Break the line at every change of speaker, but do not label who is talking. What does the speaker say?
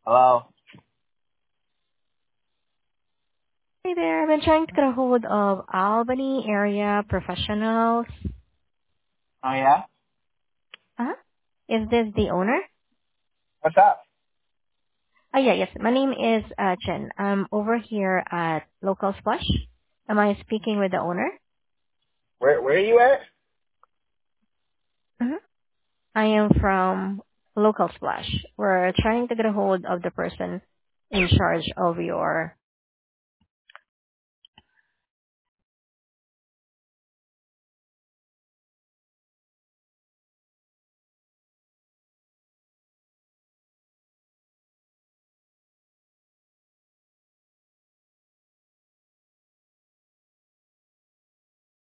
Hello?
Hey there, I've been trying to get a hold of Albany area professionals.
Oh, yeah?
Uh-huh. Is this the owner?
What's up?
Yeah, yes. My name is Chen. I'm over here at Local Splash. Am I speaking with the owner?
Where are you at?
Mm-hmm. I am from Local Splash. We're trying to get a hold of the person in charge of your